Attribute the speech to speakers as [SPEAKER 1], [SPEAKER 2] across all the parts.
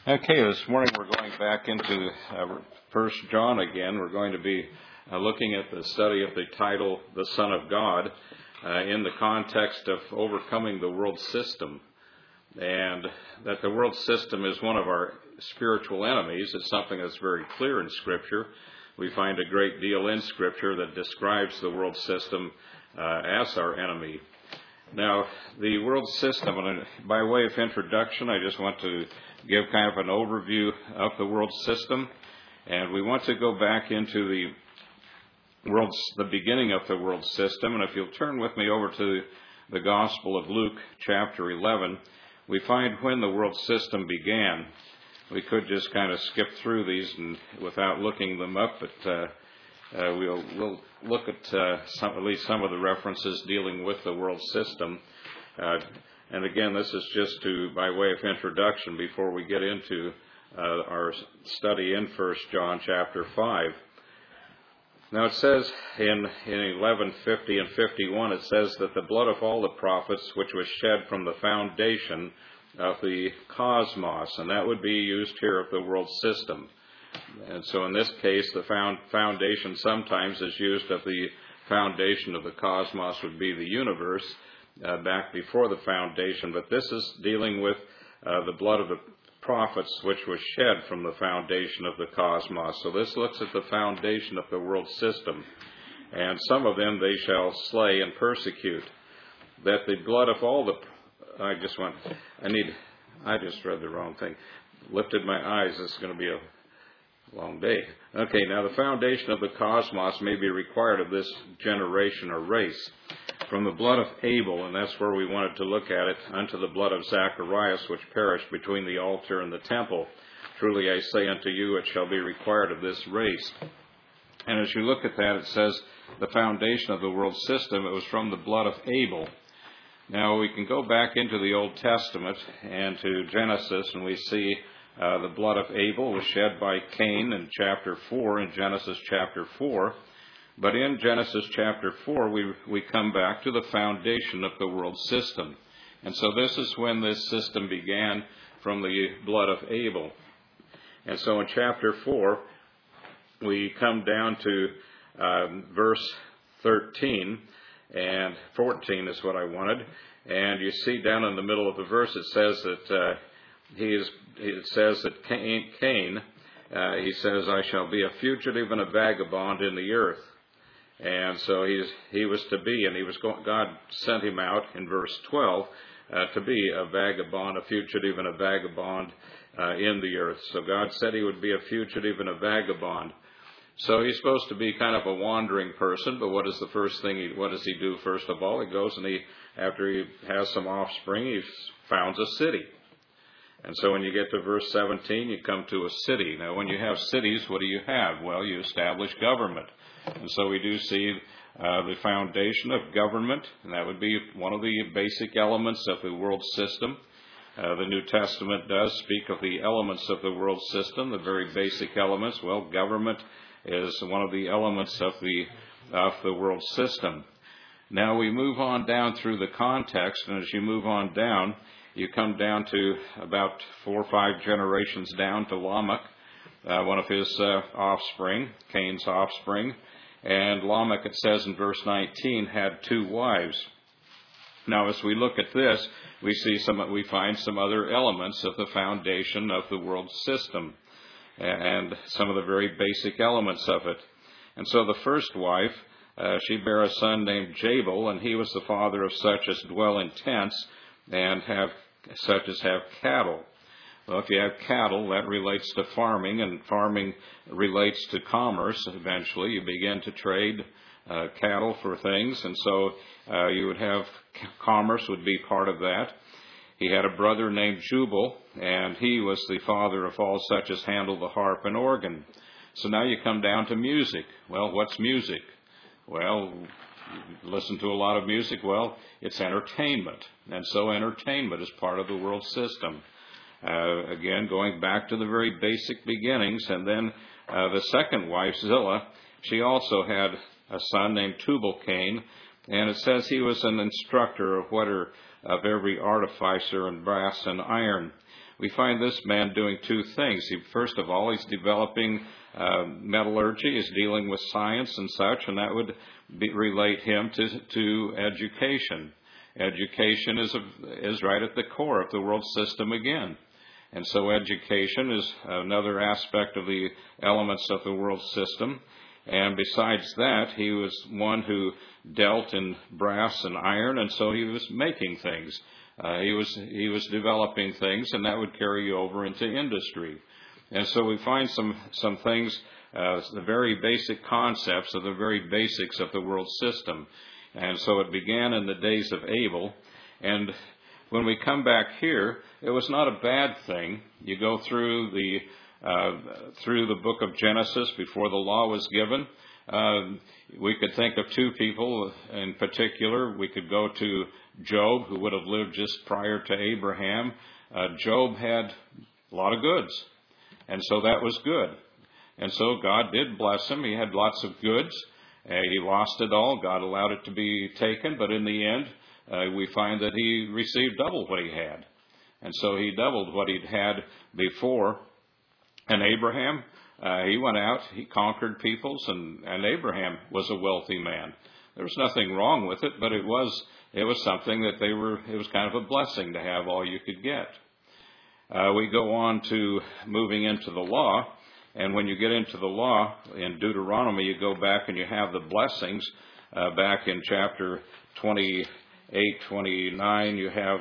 [SPEAKER 1] Okay, this morning we're going back into 1 John again. We're going to be looking at the study of the title, The Son of God, in the context of overcoming the world system. And that the world system is one of our spiritual enemies. It's something that's very clear in Scripture. We find a great deal in Scripture that describes the world system as our enemy. Now, the world system, and by way of introduction, I just want to give kind of an overview of the world system. And we want to go back into the beginning of the world system. And if you'll turn with me over to the Gospel of Luke, chapter 11, we find when the world system began. We could just kind of skip through these without looking them up, but we'll look at at least some of the references dealing with the world system. And again, this is just by way of introduction before we get into our study in 1 John chapter 5. Now it says in 11:50 and 51, it says that the blood of all the prophets which was shed from the foundation of the cosmos, and that would be used here of the world system. And so in this case, the foundation sometimes is used of the foundation of the cosmos would be the universe back before the foundation. But this is dealing with the blood of the prophets which was shed from the foundation of the cosmos. So this looks at the foundation of the world system. And some of them they shall slay and persecute. That the blood of all the... I just read the wrong thing. Lifted my eyes. This is going to be a long day. Okay, now the foundation of the cosmos may be required of this generation or race. From the blood of Abel, and that's where we wanted to look at it, unto the blood of Zacharias, which perished between the altar and the temple. Truly I say unto you, it shall be required of this race. And as you look at that, it says the foundation of the world system, it was from the blood of Abel. Now we can go back into the Old Testament and to Genesis, and we see the blood of Abel was shed by Cain in chapter 4, in Genesis chapter 4. But in Genesis chapter 4, we come back to the foundation of the world system. And so this is when this system began, from the blood of Abel. And so in chapter 4, we come down to verse 13, and 14 is what I wanted. And you see down in the middle of the verse, it says that Cain, he says, I shall be a fugitive and a vagabond in the earth. And so he was to be, and God sent him out in verse 12 to be a vagabond, a fugitive and a vagabond in the earth. So God said he would be a fugitive and a vagabond. So he's supposed to be kind of a wandering person, but what does he do first of all? He goes and after he has some offspring, he founds a city. And so when you get to verse 17, you come to a city. Now when you have cities, what do you have? Well, you establish government. And so we do see the foundation of government, and that would be one of the basic elements of the world system. The New Testament does speak of the elements of the world system, the very basic elements. Well, government is one of the elements of the world system. Now we move on down through the context, and as you move on down, you come down to about 4 or 5 generations down to Lamech, one of his offspring, Cain's offspring. And Lamech, it says in verse 19, had 2 wives. Now, as we look at this, we find some other elements of the foundation of the world system, and some of the very basic elements of it. And so the first wife, she bare a son named Jabal, and he was the father of such as dwell in tents and have such as have cattle. Well, if you have cattle, that relates to farming, and farming relates to commerce. Eventually, you begin to trade cattle for things, and so you would have commerce would be part of that. He had a brother named Jubal, and he was the father of all such as handle the harp and organ. So now you come down to music. Well, what's music? Well, you listen to a lot of music. Well, it's entertainment, and so entertainment is part of the world system. Again, going back to the very basic beginnings. And then the second wife, Zillah, she also had a son named Tubal-Cain, and it says he was an instructor of every artificer in brass and iron. we find this man doing two things. First of all, he's developing metallurgy, he's dealing with science and such, and that would relate him to education. Education is right at the core of the world system again. And so education is another aspect of the elements of the world system. And besides that, he was one who dealt in brass and iron, and so he was making things. He was developing things, and that would carry you over into industry. And so we find some things, the very basic concepts of the very basics of the world system. And so it began in the days of Abel. And when we come back here, it was not a bad thing. You go through the book of Genesis before the law was given. We could think of two people in particular. We could go to Job, who would have lived just prior to Abraham. Job had a lot of goods, and so that was good. And so God did bless him. He had lots of goods. He lost it all. God allowed it to be taken, but in the end, we find that he received double what he had. And so he doubled what he'd had before. And Abraham, he went out, he conquered peoples, and Abraham was a wealthy man. There was nothing wrong with it, but it was something that it was kind of a blessing to have all you could get. We go on to moving into the law, and when you get into the law, in Deuteronomy, you go back and you have the blessings. Back in chapter 28, 29, you have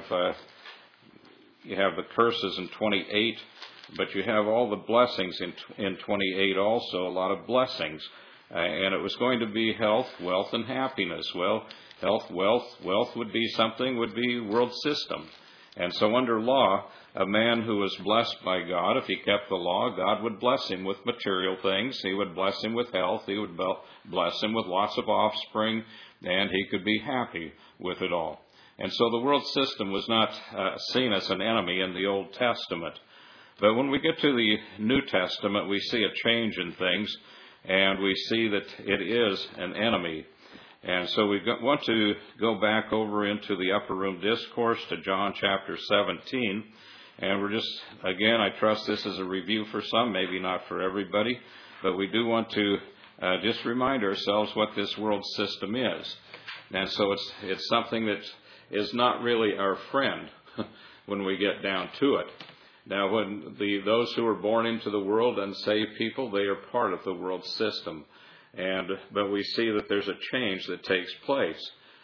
[SPEAKER 1] the curses in 28, but you have all the blessings in 28 also, a lot of blessings. And it was going to be health, wealth, and happiness. Well, health, wealth would be world system. And so under law, a man who was blessed by God, if he kept the law, God would bless him with material things. He would bless him with health. He would bless him with lots of offspring, and he could be happy with it all. And so the world system was not seen as an enemy in the Old Testament. But when we get to the New Testament, we see a change in things, and we see that it is an enemy. And so we want to go back over into the Upper Room Discourse to John chapter 17. And we're just, again, I trust this is a review for some, maybe not for everybody, but we do want to just remind ourselves what this world system is. And so it's something that is not really our friend when we get down to it. Now, when those who are born into the world, unsaved people, they are part of the world system. But we see that there's a change that takes place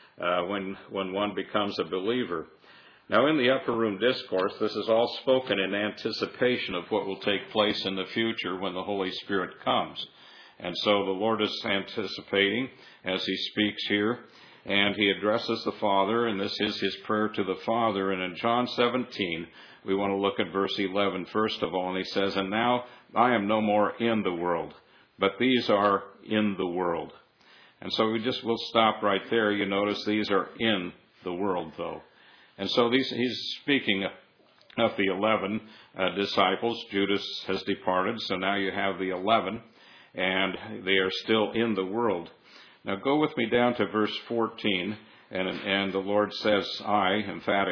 [SPEAKER 1] when one becomes a believer. Now, in the Upper Room Discourse, this is all spoken in anticipation of what will take place in the future when the Holy Spirit comes. And so the Lord is anticipating as he speaks here, and he addresses the Father, and this is his prayer to the Father. And in John 17, we want to look at verse 11 first of all, and he says, "And now I am no more in the world, but these are in the world." And so we'll stop right there. You notice these are in the world, though. And so he's speaking of the 11 disciples. Judas has departed, so now you have the 11, and they are still in the world. Now go with me down to verse 14, and the Lord says, I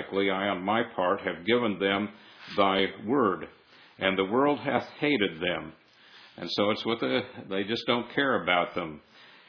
[SPEAKER 1] on my part, have given them thy word, and the world hath hated them. And so it's they just don't care about them.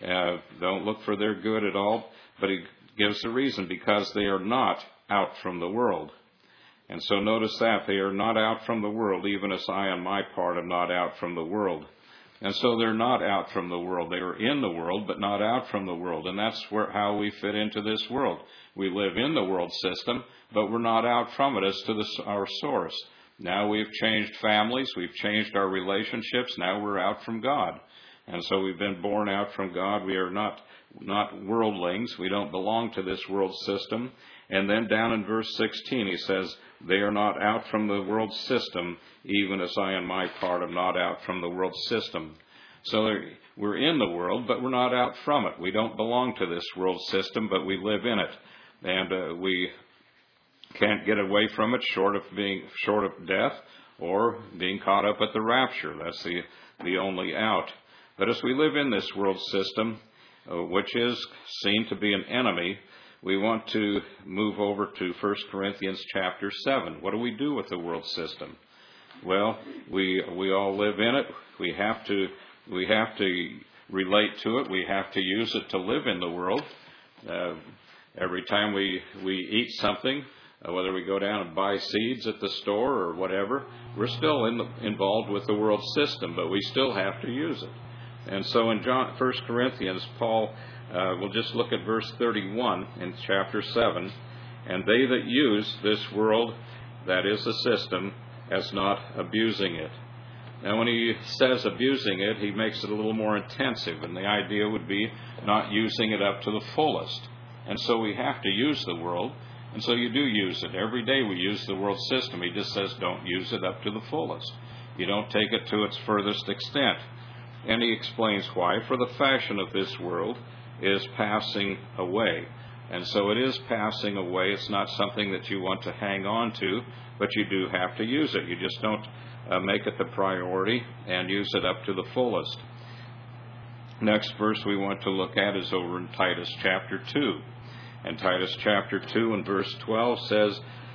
[SPEAKER 1] Don't look for their good at all, but he gives the reason, because they are not out from the world. And so notice that they are not out from the world, even as I on my part am not out from the world. And so they're not out from the world. They are in the world, but not out from the world. And that's how we fit into this world. We live in the world system, but we're not out from it as to our source. Now we've changed families. We've changed our relationships. Now we're out from God. And so we've been born out from God. We are not worldlings. We don't belong to this world system. And then down in verse 16, he says, they are not out from the world system, even as I on my part am not out from the world system. So we're in the world, but we're not out from it. We don't belong to this world system, but we live in it. And we can't get away from it short of death or being caught up at the rapture. That's the only out. But as we live in this world system, which is seen to be an enemy, we want to move over to 1 Corinthians chapter 7. What do we do with the world system? Well, we all live in it. We have to relate to it. We have to use it to live in the world. Every time we eat something, whether we go down and buy seeds at the store or whatever, we're still involved with the world system, but we still have to use it. And so in 1 Corinthians, Paul we'll just look at verse 31 in chapter 7. And they that use this world, that is the system, as not abusing it. Now when he says abusing it, he makes it a little more intensive, and the idea would be not using it up to the fullest. And so we have to use the world, and so you do use it. Every day we use the world system. He just says don't use it up to the fullest. You don't take it to its furthest extent. And he explains why. For the fashion of this world is passing away. And so it is passing away. It's not something that you want to hang on to, but you do have to use it. You just don't make it the priority and use it up to the fullest. Next verse we want to look at is over in Titus chapter 2. And Titus chapter 2 and verse 12 says,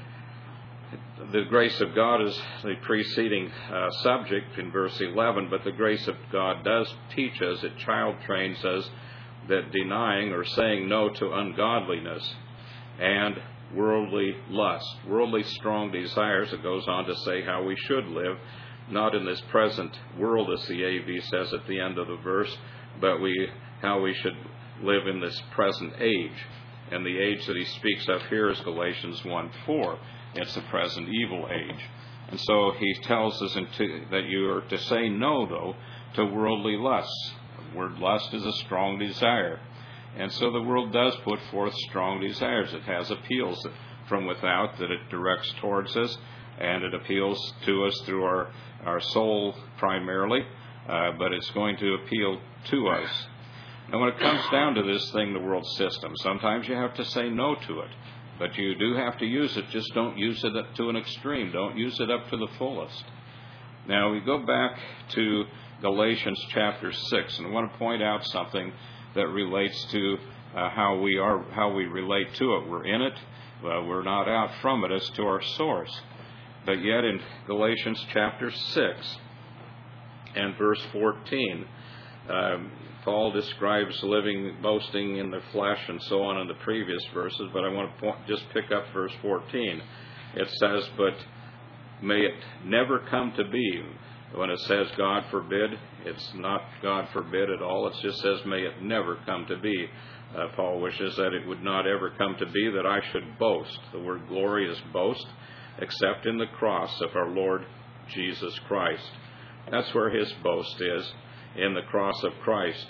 [SPEAKER 1] the grace of God is the preceding subject in verse 11, but the grace of God does teach us, it child trains us, that denying or saying no to ungodliness and worldly lust, worldly strong desires, it goes on to say how we should live, not in this present world, as the AV says at the end of the verse, but how we should live in this present age. And the age that he speaks of here is Galatians 1:4. It's the present evil age. And so he tells us that you are to say no, though, to worldly lusts. The word lust is a strong desire. And so the world does put forth strong desires. It has appeals from without that it directs towards us, and it appeals to us through our soul primarily, but it's going to appeal to us. Now, when it comes down to this thing, the world system, sometimes you have to say no to it, but you do have to use it. Just don't use it up to an extreme. Don't use it up to the fullest. Now, we go back to Galatians chapter 6, and I want to point out something that relates to how we relate to it. We're in it. We're not out from it as to our source. But yet in Galatians chapter 6 and verse 14, Paul describes boasting in the flesh and so on in the previous verses, but I want to just pick up verse 14. It says, but may it never come to be. When it says God forbid, it's not God forbid at all. It just says may it never come to be. Paul wishes that it would not ever come to be that I should boast. The word glory is boast, except in the cross of our Lord Jesus Christ. That's where his boast is, in the cross of Christ,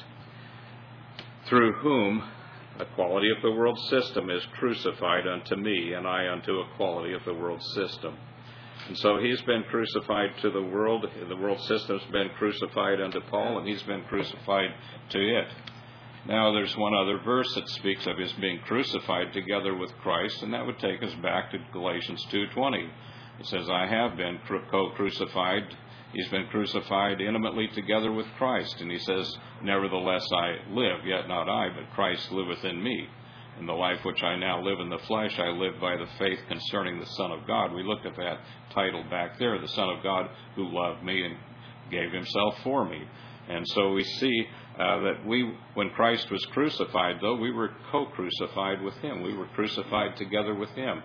[SPEAKER 1] through whom equality of the world system is crucified unto me, and I unto equality of the world system. And so he's been crucified to the world system's been crucified unto Paul, and he's been crucified to it. Now there's one other verse that speaks of his being crucified together with Christ, and that would take us back to Galatians 2:20. It says, I have been co-crucified. He's been crucified intimately together with Christ. And he says, nevertheless I live, yet not I, but Christ liveth in me. In the life which I now live in the flesh, I live by the faith concerning the Son of God. We looked at that title back there, the Son of God who loved me and gave himself for me. And so we see that when Christ was crucified, though, we were co-crucified with him. We were crucified together with him.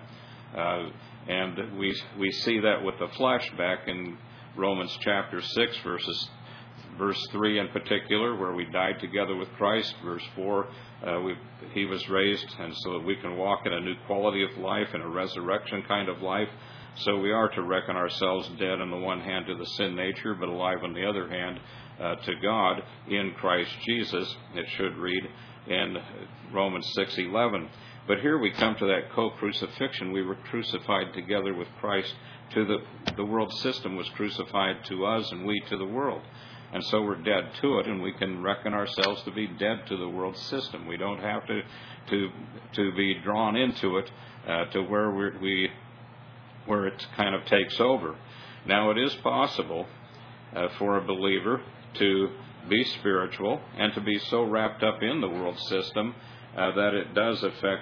[SPEAKER 1] And we see that with the flesh back in Romans chapter 6, verse 3 in particular, where we died together with Christ. Verse 4, he was raised, and so that we can walk in a new quality of life, in a resurrection kind of life. So we are to reckon ourselves dead on the one hand to the sin nature, but alive on the other hand to God in Christ Jesus. It should read in Romans 6:11. But here we come to that co-crucifixion. We were crucified together with Christ to the world system was crucified to us, and we to the world. And so we're dead to it, and we can reckon ourselves to be dead to the world system. We don't have to be drawn into it to where it kind of takes over. Now, it is possible for a believer to be spiritual and to be so wrapped up in the world system that it does affect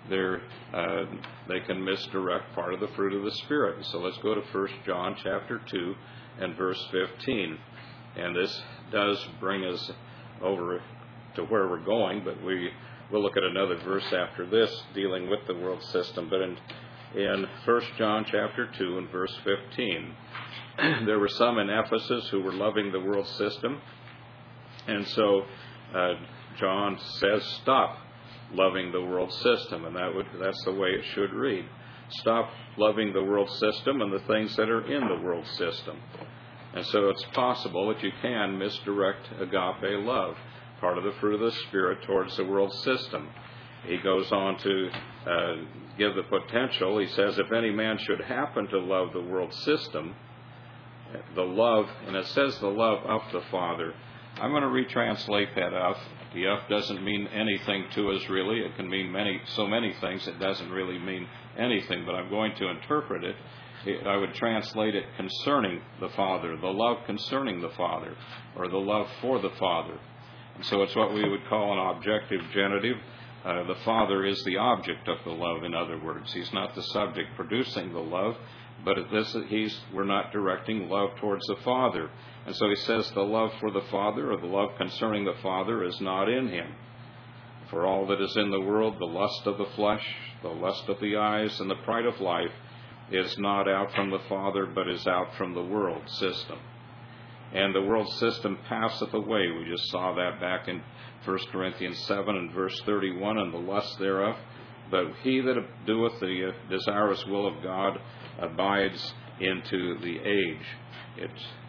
[SPEAKER 1] they can misdirect part of the fruit of the Spirit. So let's go to 1 John chapter 2 and verse 15. And this does bring us over to where we're going, but we'll look at another verse after this dealing with the world system. But in 1 John chapter 2 and verse 15, there were some in Ephesus who were loving the world system. And so John says, stop loving the world system. And that's the way it should read. Stop loving the world system and the things that are in the world system. And so it's possible that you can misdirect agape love, part of the fruit of the Spirit, towards the world system. He goes on to give the potential. He says, if any man should happen to love the world system, the love, and it says the love of the Father. I'm going to retranslate that of. The of doesn't mean anything to us really. It can mean so many things. It doesn't really mean anything, but I'm going to interpret it. I would translate it concerning the Father, the love concerning the Father, or the love for the Father. And so it's what we would call an objective genitive. The Father is the object of the love, in other words. He's not the subject producing the love, but we're not directing love towards the Father. And so he says the love for the Father, or the love concerning the Father, is not in him. For all that is in the world, the lust of the flesh, the lust of the eyes, and the pride of life, is not out from the Father, but is out from the world system. And the world system passeth away. We just saw that back in 1 Corinthians 7 and verse 31, and the lust thereof. But he that doeth the desirous will of God abides into the age.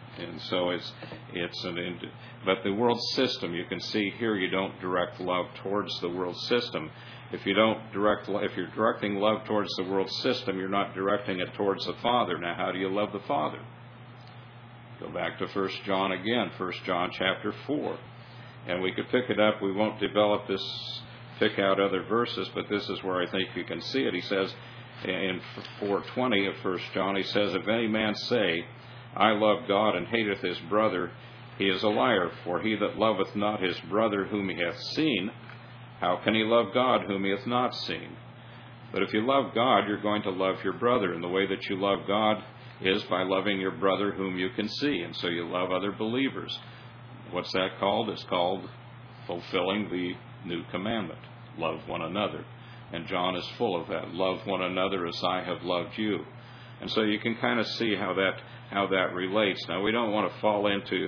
[SPEAKER 1] But the world system, you can see here, you don't direct love towards the world system. If you're directing love towards the world system, you're not directing it towards the Father. Now, how do you love the Father? Go back to 1 John again, 1 John chapter 4. And we could pick it up. We won't develop this, pick out other verses, but this is where I think you can see it. He says in 4:20 of 1 John, he says, if any man say, I love God, and hateth his brother, he is a liar. For he that loveth not his brother whom he hath seen, how can he love God whom he hath not seen? But if you love God, you're going to love your brother. And the way that you love God is by loving your brother whom you can see. And so you love other believers. What's that called? It's called fulfilling the new commandment. Love one another. And John is full of that. Love one another as I have loved you. And so you can kind of see how that relates. Now, we don't want to fall into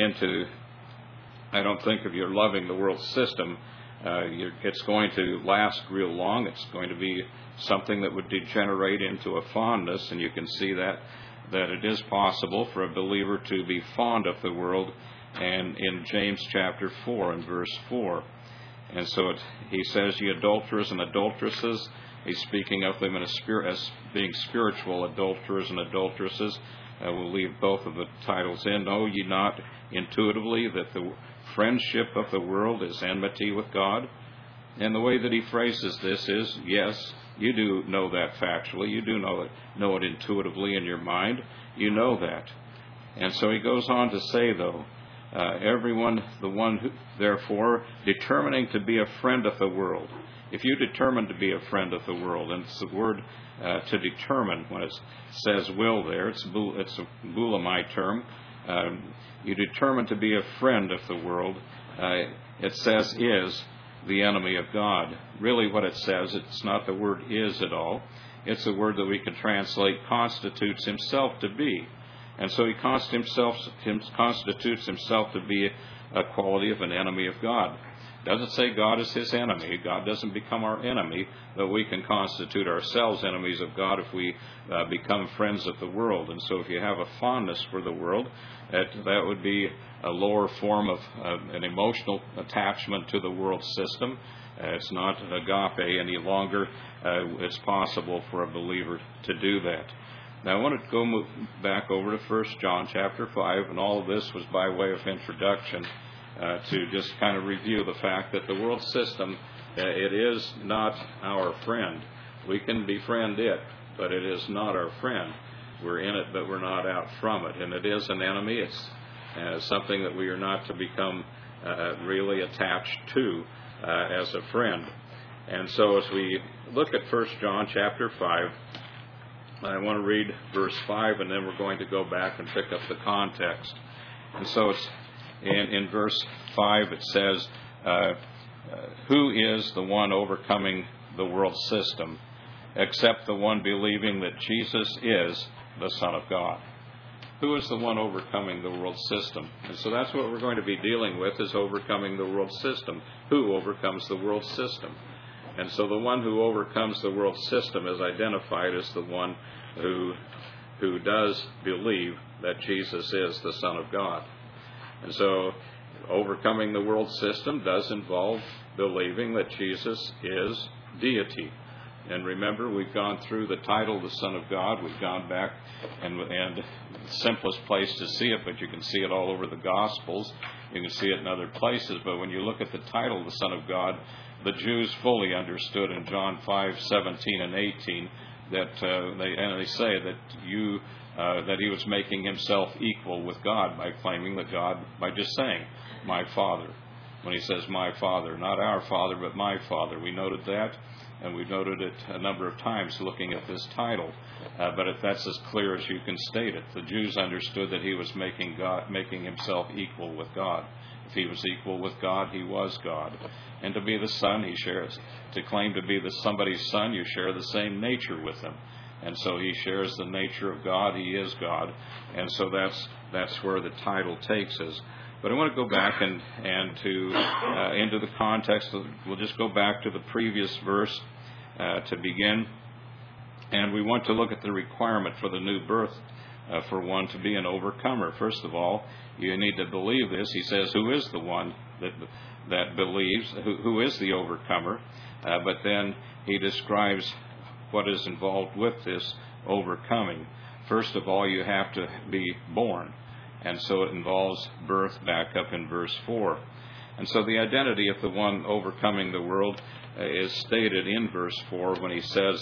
[SPEAKER 1] I don't think if you're loving the world system, it's going to last real long. It's going to be something that would degenerate into a fondness, and you can see that it is possible for a believer to be fond of the world. And in James chapter 4 and verse 4, and so he says, ye adulterers and adulteresses, he's speaking of them as being spiritual adulterers and adulteresses. We'll leave both of the titles in. Know ye not intuitively that the friendship of the world is enmity with God? And the way that he phrases this is, yes, you do know that factually. You do know it intuitively in your mind. You know that. And so he goes on to say, though, everyone, the one who, therefore, determining to be a friend of the world. If you determine to be a friend of the world, and it's the word to determine, when it says will there, it's a Bulamite term. You determine to be a friend of the world, it says is the enemy of God. Really what it says, it's not the word is at all. It's a word that we can translate constitutes himself to be. And so he constitutes himself to be a quality of an enemy of God. Doesn't say God is his enemy. God doesn't become our enemy, but we can constitute ourselves enemies of God if we become friends of the world. And so if you have a fondness for the world, that would be a lower form of an emotional attachment to the world system. It's not agape any longer. It's possible for a believer to do that. Now I want to go back over to 1 John chapter 5, and all of this was by way of introduction to just kind of review the fact that the world system, it is not our friend. We can befriend it, but it is not our friend. We're in it, but we're not out from it. And it is an enemy. It's something that we are not to become really attached to as a friend. And so as we look at 1 John chapter 5, I want to read verse 5, and then we're going to go back and pick up the context. And so it's in verse 5 it says, who is the one overcoming the world system, except the one believing that Jesus is the Son of God? Who is the one overcoming the world system? And so that's what we're going to be dealing with, is overcoming the world system. Who overcomes the world system? And so the one who overcomes the world system is identified as the one who does believe that Jesus is the Son of God. And so overcoming the world system does involve believing that Jesus is deity. And remember, we've gone through the title, the Son of God. We've gone back, and the simplest place to see it, but you can see it all over the Gospels. You can see it in other places. But when you look at the title, the Son of God, the Jews fully understood in John 5:17 and 18 that they say that he was making himself equal with God by claiming that God, by just saying, my Father. When he says my Father, not our Father, but my Father. We noted that, and we've noted it a number of times looking at this title. But if that's as clear as you can state it, the Jews understood that he was making himself equal with God. If he was equal with God, he was God. And to be the Son, he shares. To claim to be somebody's son, you share the same nature with him. And so he shares the nature of God. He is God. And so that's where the title takes us. But I want to go back and into the context. We'll just go back to the previous verse to begin. And we want to look at the requirement for the new birth for one to be an overcomer. First of all, you need to believe this. He says, who is the one that believes? Who is the overcomer? But then he describes what is involved with this overcoming. First of all, you have to be born. And so it involves birth back up in verse 4. And so the identity of the one overcoming the world is stated in verse 4 when he says,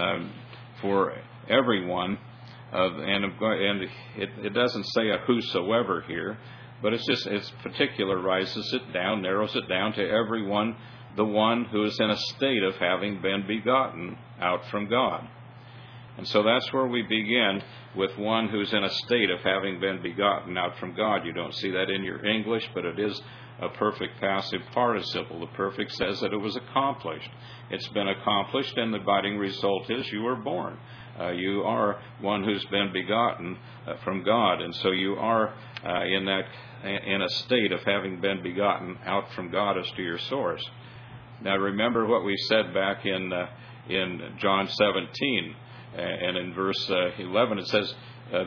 [SPEAKER 1] for everyone, and it doesn't say a whosoever here, but it particularizes it down, narrows it down to everyone, the one who is in a state of having been begotten out from God. And so that's where we begin, with one who's in a state of having been begotten out from God. You don't see that in your English, but it is a perfect passive participle. The perfect says that it was accomplished. It's been accomplished, and the abiding result is you are born. You are one who's been begotten from God, and so you are in a state of having been begotten out from God as to your source. Now remember what we said back in John 17. And in verse 11 it says I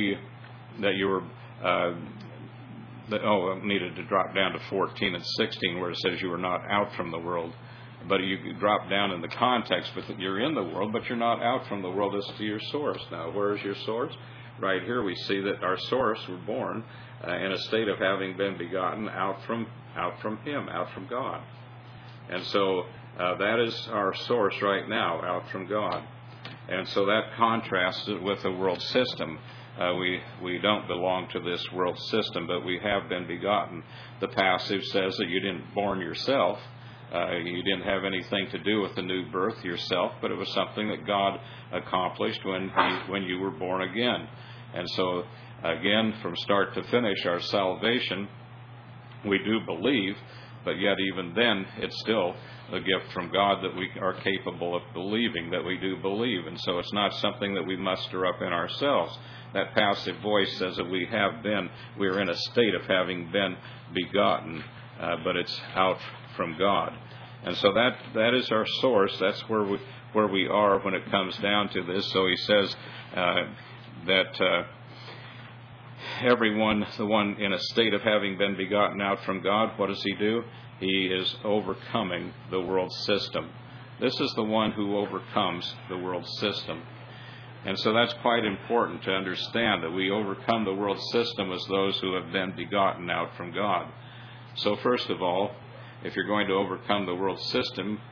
[SPEAKER 1] needed to drop down to 14 and 16 where it says you are not out from the world. But you drop down in the context, but you're in the world, but you're not out from the world as to your source. Now, where is your source? Right here we see that our source, we're born in a state of having been begotten out from Him, out from God. And so that is our source right now, out from God. And so that contrasts it with the world system. We don't belong to this world system, but we have been begotten. The passive says that you didn't born yourself. You didn't have anything to do with the new birth yourself, but it was something that God accomplished when you were born again. And so, again, from start to finish, our salvation, we do believe, but yet even then, it's still a gift from God that we are capable of believing, that we do believe. And so it's not something that we muster up in ourselves. That passive voice says that we are in a state of having been begotten, but it's out from God. And so that is our source. That's where we are when it comes down to this. So he says that everyone, the one in a state of having been begotten out from God, what does he do? He is overcoming the world system. This is the one who overcomes the world system. And so that's quite important to understand, that we overcome the world system as those who have been begotten out from God. So first of all, if you're going to overcome the world system,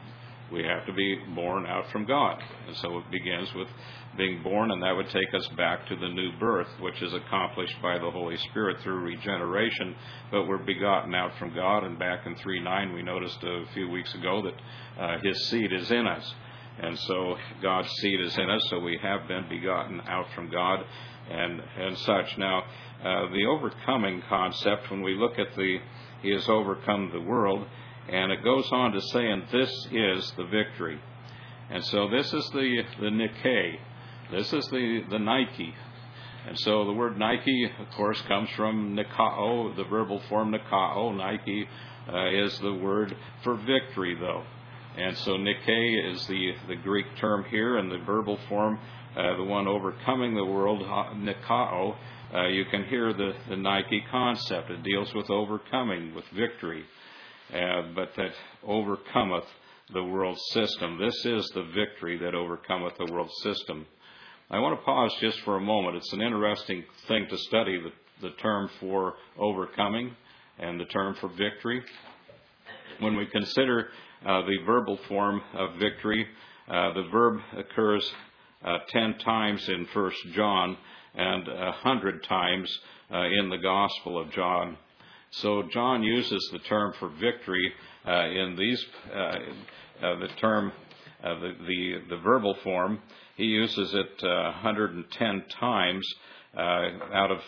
[SPEAKER 1] We have to be born out from God. And so it begins with being born, and that would take us back to the new birth, which is accomplished by the Holy Spirit through regeneration. But we're begotten out from God, and back in 3:9 we noticed a few weeks ago that His seed is in us. And so God's seed is in us, so we have been begotten out from God and such. Now, the overcoming concept, when we look at He has overcome the world, and it goes on to say, and this is the victory. And so this is the Nike. This is the Nike. And so the word Nike, of course, comes from Nikao, the verbal form Nikao. Nike is the word for victory, though. And so Nike is the Greek term here, and the verbal form, the one overcoming the world, Nikao, you can hear the Nike concept. It deals with overcoming, with victory. But that overcometh the world system. This is the victory that overcometh the world system. I want to pause just for a moment. It's an interesting thing to study, the term for overcoming and the term for victory. When we consider the verbal form of victory, the verb occurs 10 times in 1 John and 100 times in the Gospel of John. So John uses the term for victory in these, the term, the verbal form. He uses it 110 times out of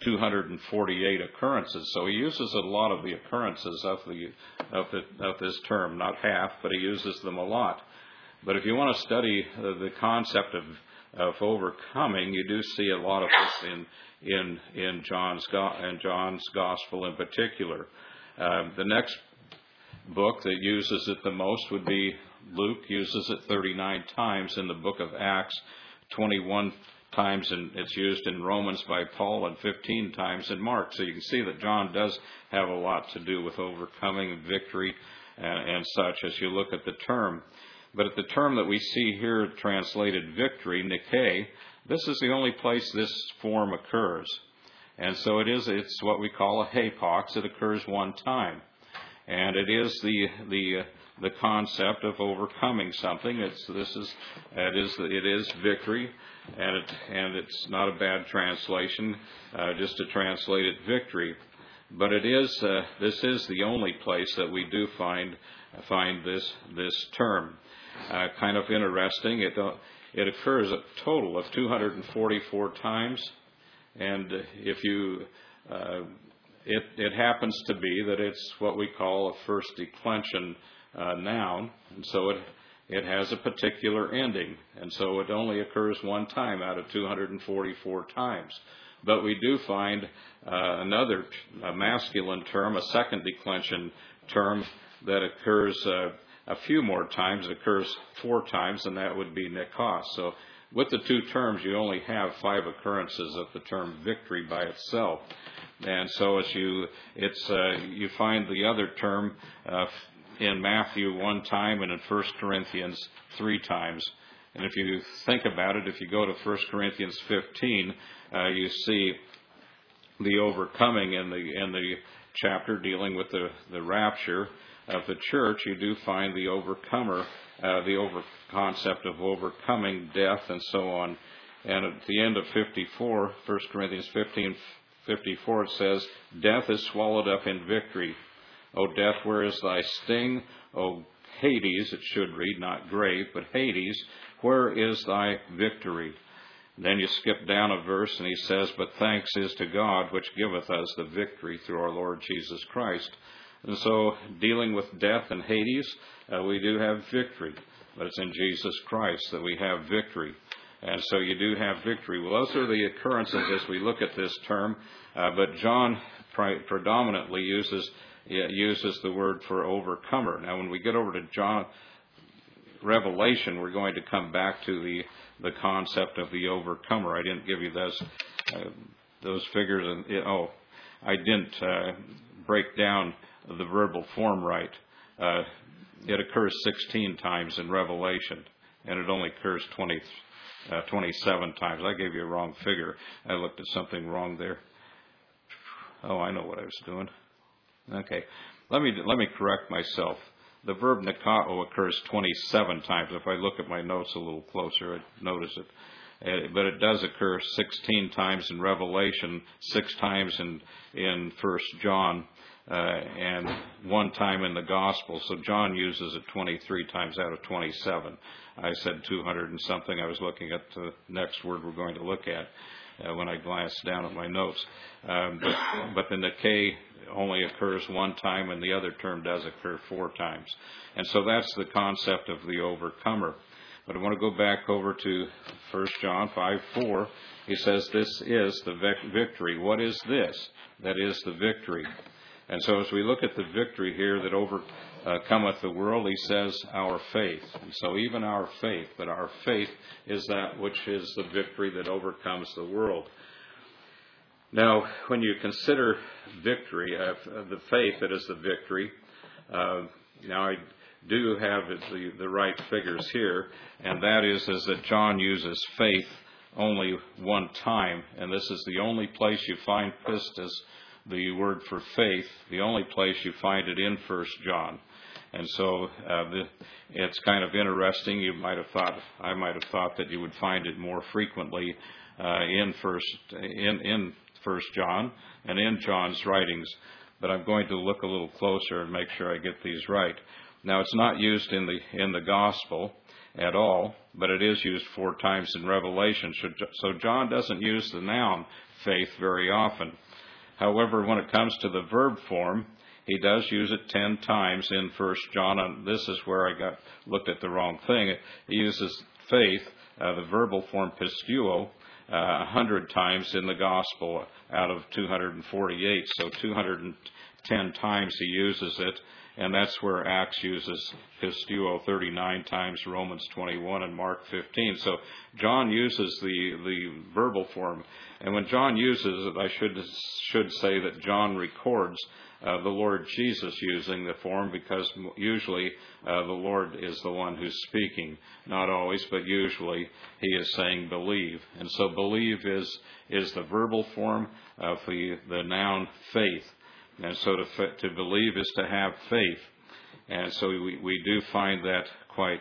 [SPEAKER 1] 248 occurrences. So he uses a lot of the occurrences of this term, not half, but he uses them a lot. But if you want to study the concept of overcoming, you do see a lot of this in John's Gospel in particular. The next book that uses it the most would be Luke. Uses it 39 times in the book of Acts, 21 times, and it's used in Romans by Paul, and 15 times in Mark. So you can see that John does have a lot to do with overcoming and victory and such as you look at the term. But at the term that we see here translated victory, Nike, this is the only place this form occurs. And so it's what we call a hapax. It occurs one time. And it is the concept of overcoming something. It is victory, and it's not a bad translation, just to translate it victory. But this is the only place that we do find this term. Kind of interesting. It occurs a total of 244 times, and if you it happens to be that it's what we call a first declension noun, and so it has a particular ending, and so it only occurs one time out of 244 times. But we do find another masculine term, a second declension term that occurs a few more times. It occurs 4 times, and that would be nikos. So with the two terms, you only have 5 occurrences of the term victory by itself. And so you find the other term in Matthew 1 time and in 1 Corinthians 3 times. And if you think about it, if you go to 1 Corinthians 15, you see the overcoming in the chapter dealing with the rapture of the church. You do find the overcomer, concept of overcoming death and so on. And at the end of 54, 1 Corinthians 15:54, it says, "Death is swallowed up in victory. O death, where is thy sting? O Hades," it should read, not grave, but Hades, "where is thy victory?" Then you skip down a verse and he says, "But thanks is to God, which giveth us the victory through our Lord Jesus Christ." And so, dealing with death and Hades, we do have victory. But it's in Jesus Christ that we have victory. And so you do have victory. Well, those are the occurrences as we look at this term. But John predominantly uses the word for overcomer. Now, when we get over to John Revelation, we're going to come back to the concept of the overcomer. I didn't give you those figures. I didn't break down the verbal form right. It occurs 16 times in Revelation, and it only occurs 27 times. I gave you a wrong figure. I looked at something wrong there. Oh, I know what I was doing. Okay, let me correct myself. The verb nikao occurs 27 times. If I look at my notes a little closer, I notice it. But it does occur 16 times in Revelation, 6 times in 1 John, and 1 time in the Gospel. So John uses it 23 times out of 27. I said 200 and something. I was looking at the next word we're going to look at when I glanced down at my notes. But the Nikkei only occurs 1 time, and the other term does occur 4 times. And so that's the concept of the overcomer. But I want to go back over to 1 John 5:4. He says, this is the victory. What is this? That is the victory. And so as we look at the victory here that overcometh the world, he says our faith. And so even our faith, but our faith is that which is the victory that overcomes the world. Now, when you consider victory, the faith that is the victory, now I do have the right figures here, and that is that John uses faith only 1 time, and this is the only place you find pistis, the word for faith, the only place you find it in 1 John. And so it's kind of interesting. I might have thought that you would find it more frequently in 1 John and in John's writings, but I'm going to look a little closer and make sure I get these right. Now, it's not used in the Gospel at all, but it is used 4 times in Revelation. So John doesn't use the noun faith very often. However, when it comes to the verb form, he does use it 10 times in 1 John. And this is where I looked at the wrong thing. He uses faith, the verbal form pistuo, 100 times in the Gospel out of 248. So 210 times he uses it. And that's where Acts uses pistuo 39 times, Romans 21, and Mark 15. So John uses the verbal form. And when John uses it, I should say that John records the Lord Jesus using the form, because usually the Lord is the one who's speaking. Not always, but usually he is saying believe. And so believe is the verbal form of the noun faith. And so to believe is to have faith. And so we do find that quite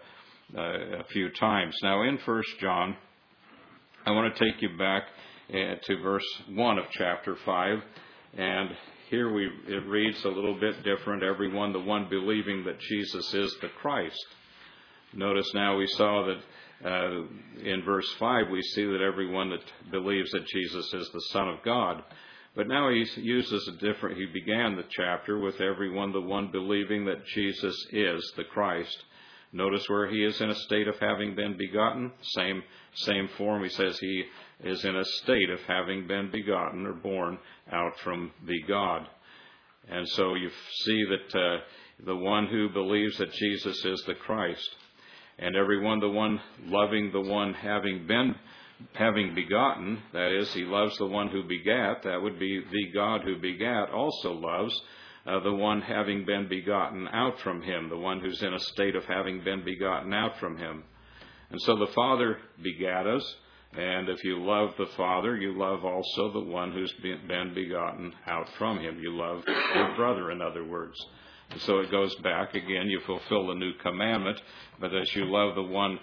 [SPEAKER 1] a few times. Now in 1 John, I want to take you back to verse 1 of chapter 5. And here it reads a little bit different. Everyone, the one believing that Jesus is the Christ. Notice now we saw that in verse 5 we see that everyone that believes that Jesus is the Son of God. But now he uses he began the chapter with everyone, the one believing that Jesus is the Christ. Notice where he is in a state of having been begotten. Same form. He says he is in a state of having been begotten or born out from the God. And so you see that the one who believes that Jesus is the Christ, and everyone, the one loving the one having begotten, that is, he loves the one who begat, that would be the God who begat, also loves the one having been begotten out from him, the one who's in a state of having been begotten out from him. And so the Father begat us, and if you love the Father, you love also the one who's been begotten out from him. You love your brother, in other words. And so it goes back again, you fulfill the new commandment, but as you love the one,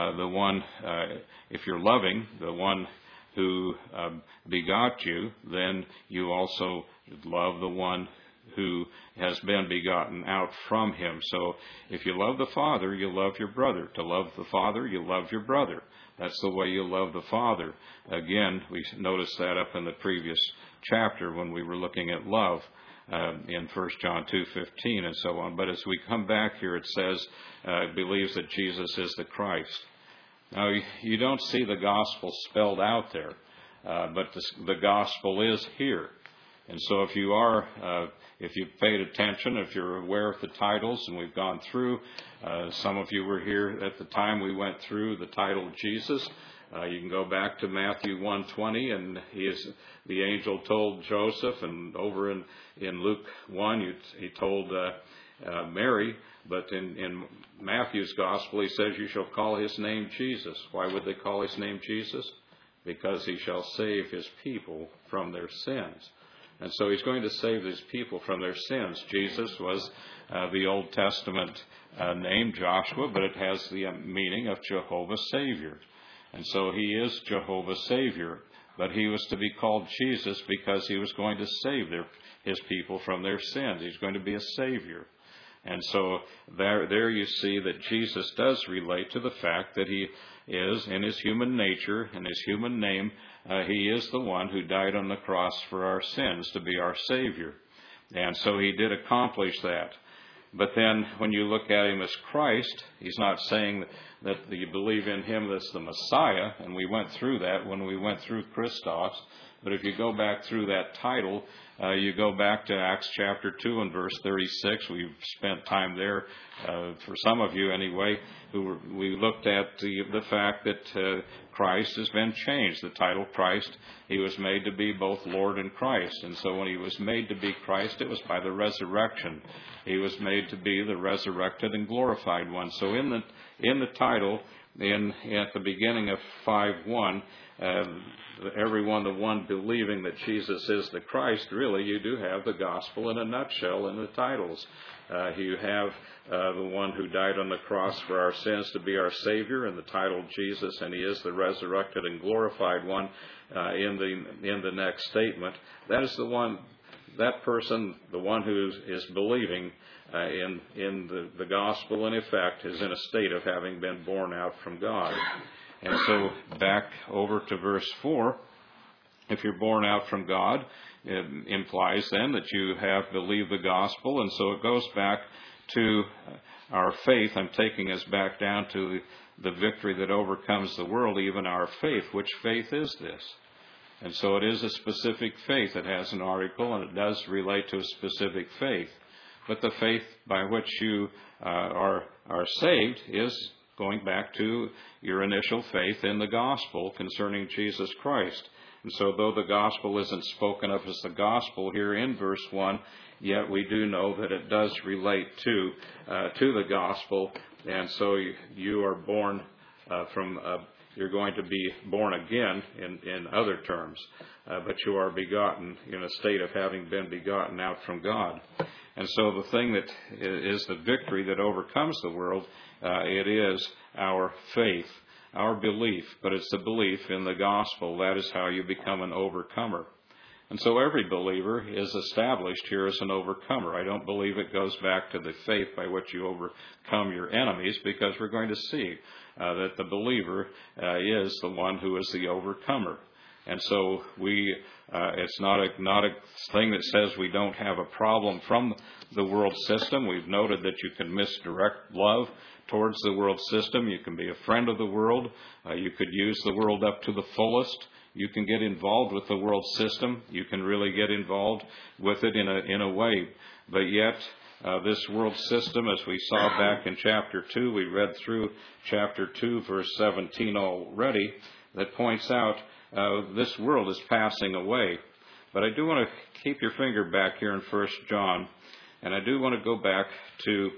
[SPEAKER 1] if you're loving the one who begot you, then you also love the one who has been begotten out from him. So if you love the Father, you love your brother. To love the Father, you love your brother. That's the way you love the Father. Again, we noticed that up in the previous chapter when we were looking at love. In 1 John 2:15 and so on. But as we come back here, it says, believes that Jesus is the Christ. Now, you don't see the gospel spelled out there, but the gospel is here. And so if you've paid attention, if you're aware of the titles, and we've gone through, some of you were here at the time we went through the title Jesus. You can go back to Matthew 1:20, and the angel told Joseph, and over in Luke 1, he told Mary, but in Matthew's gospel, he says, you shall call his name Jesus. Why would they call his name Jesus? Because he shall save his people from their sins. And so he's going to save these people from their sins. Jesus was the Old Testament name, Joshua, but it has the meaning of Jehovah Savior. And so he is Jehovah Savior. But he was to be called Jesus because he was going to save his people from their sins. He's going to be a Savior. And so there you see that Jesus does relate to the fact that he is, in his human nature, in his human name, he is the one who died on the cross for our sins to be our Savior. And so he did accomplish that. But then when you look at him as Christ, he's not saying that you believe in him as the Messiah, and we went through that when we went through Christos. But if you go back through that title, you go back to Acts chapter 2 and verse 36. We've spent time there, for some of you anyway, we looked at the fact that Christ has been changed. The title Christ, he was made to be both Lord and Christ. And so when he was made to be Christ, it was by the resurrection. He was made to be the resurrected and glorified one. So in the title, at the beginning of 5:1, everyone, the one believing that Jesus is the Christ, really, you do have the gospel in a nutshell in the titles. You have the one who died on the cross for our sins to be our Savior, in the title Jesus, and he is the resurrected and glorified one in the next statement. That is the one, that person, the one who is believing in the gospel, in effect, is in a state of having been born out from God. And so back over to verse 4, if you're born out from God, it implies then that you have believed the gospel. And so it goes back to our faith. I'm taking us back down to the victory that overcomes the world, even our faith. Which faith is this? And so it is a specific faith. It has an article, and it does relate to a specific faith. But the faith by which you are saved is going back to your initial faith in the gospel concerning Jesus Christ. And so though the gospel isn't spoken of as the gospel here in verse 1, yet we do know that it does relate to the gospel. And so you are born you're going to be born again in other terms, but you are begotten in a state of having been begotten out from God. And so the thing that is the victory that overcomes the world, it is our faith, our belief, but it's the belief in the gospel. That is how you become an overcomer. And so every believer is established here as an overcomer. I don't believe it goes back to the faith by which you overcome your enemies, because we're going to see that the believer is the one who is the overcomer. And so it's not a thing that says we don't have a problem from the world system. We've noted that you can misdirect love towards the world system. You can be a friend of the world. You could use the world up to the fullest. You can get involved with the world system. You can really get involved with it in a way. But yet, this world system, as we saw back in chapter 2, we read through chapter 2, verse 17 already, that points out this world is passing away. But I do want to keep your finger back here in 1 John, and I do want to go back to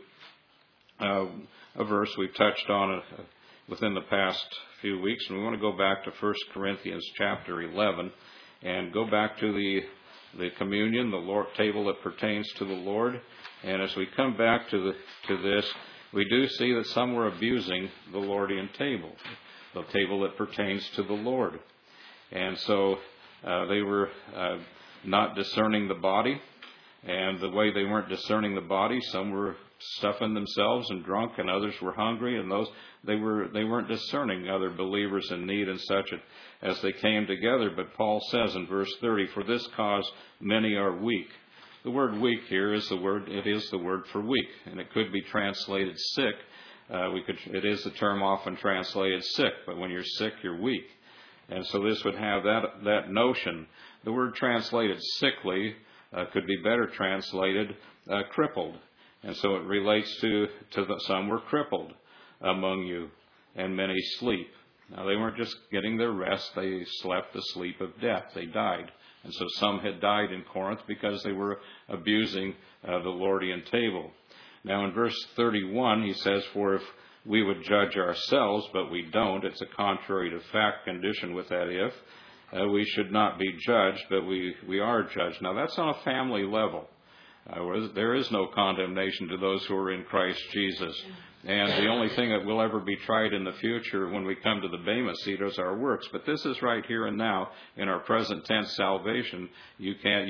[SPEAKER 1] a verse we've touched on within the past few weeks, and we want to go back to 1 Corinthians chapter 11 and go back to the communion, the Lord table that pertains to the Lord. And as we come back to this, we do see that some were abusing the Lordian table, the table that pertains to the Lord. And so they were not discerning the body. And the way they weren't discerning the body, some were stuffing themselves and drunk, and others were hungry, and those they weren't discerning other believers in need and such as they came together. But Paul says in verse 30, "For this cause many are weak." The word weak here is the word for weak, and it could be translated sick. It is the term often translated sick, but when you're sick, you're weak. And so this would have that notion. The word translated sickly could be better translated crippled. And so it relates to some were crippled among you, and many sleep. Now they weren't just getting their rest, they slept the sleep of death. They died. And so some had died in Corinth because they were abusing the Lordian table. Now in verse 31 he says, "For if we would judge ourselves, but we don't," it's a contrary to fact condition with that if. we should not be judged, but we are judged. Now, that's on a family level. There is no condemnation to those who are in Christ Jesus. And the only thing that will ever be tried in the future when we come to the Bema seat is our works. But this is right here and now in our present tense salvation. You can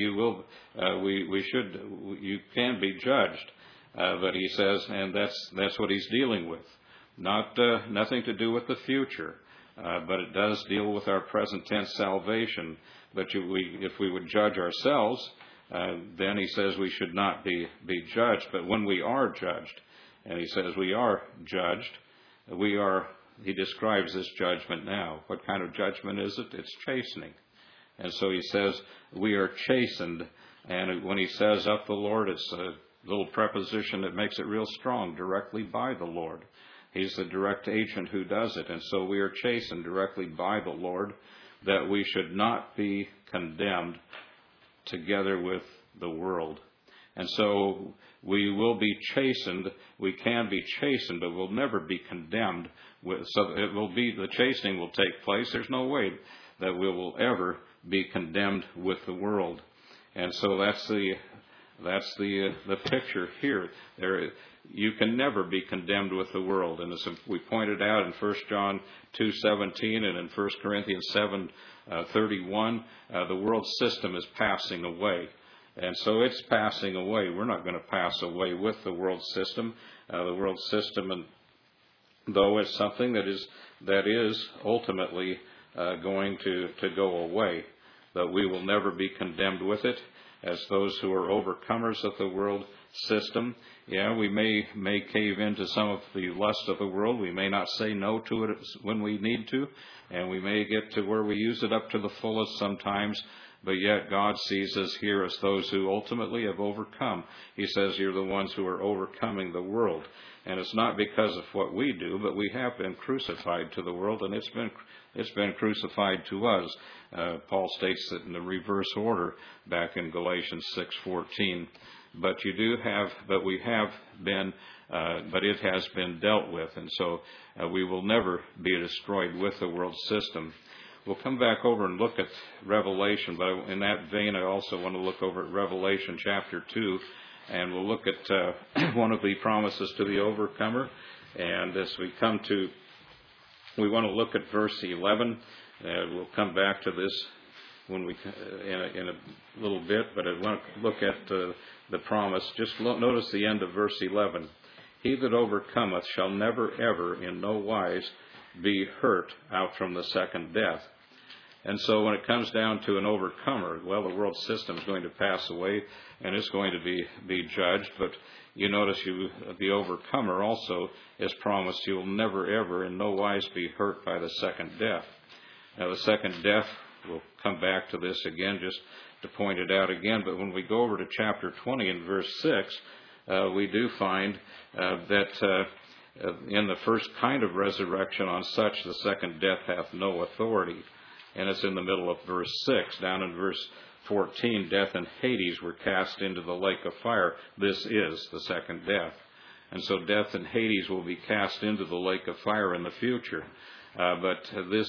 [SPEAKER 1] be judged. But he says, and that's what he's dealing with. Nothing to do with the future. But it does deal with our present tense salvation. But if we would judge ourselves, then he says we should not be judged. But when we are judged, and he says we are judged, he describes this judgment now. What kind of judgment is it? It's chastening. And so he says we are chastened. And when he says of the Lord, it's a little preposition that makes it real strong, directly by the Lord. He's the direct agent who does it. And so we are chastened directly by the Lord, that we should not be condemned together with the world. And so we will be chastened. We can be chastened, but we'll never be condemned. So the chastening will take place. There's no way that we will ever be condemned with the world. And so that's the picture here. You can never be condemned with the world. And as we pointed out in 1 John 2:17 and in 1 Corinthians 7:31, the world system is passing away. And so it's passing away. We're not going to pass away with the world system. The world system, and though it's something that is ultimately going to go away, that we will never be condemned with it as those who are overcomers of the world system. Yeah, we may cave into some of the lust of the world. We may not say no to it when we need to, and we may get to where we use it up to the fullest sometimes. But yet God sees us here as those who ultimately have overcome. He says you're the ones who are overcoming the world. And it's not because of what we do, but we have been crucified to the world, and it's been crucified to us. Paul states that in the reverse order back in Galatians 6:14. But it has been dealt with, and so we will never be destroyed with the world system. We'll come back over and look at Revelation, but in that vein, I also want to look over at Revelation chapter 2, and we'll look at one of the promises to the overcomer. And as we want to look at verse 11. We'll come back to this when we in a little bit, but I want to look at the promise. Just notice the end of verse 11. He that overcometh shall never ever in no wise be hurt out from the second death. And so when it comes down to an overcomer, well, the world system is going to pass away and it's going to be judged. But you notice the overcomer also is promised you will never ever in no wise be hurt by the second death. Now the second death, we'll come back to this again just to point it out again. But when we go over to chapter 20 and verse 6, we do find that in the first kind of resurrection on such the second death hath no authority. And it's in the middle of verse 6. Down in verse 14, death and Hades were cast into the lake of fire. This is the second death. And so death and Hades will be cast into the lake of fire in the future. But